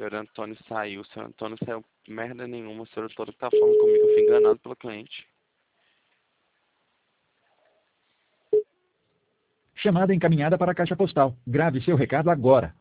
senhor Antônio saiu. O senhor Antônio saiu merda nenhuma. O senhor Antônio tá falando comigo. Eu fui enganado pelo cliente. Chamada encaminhada para a caixa postal. Grave seu recado agora.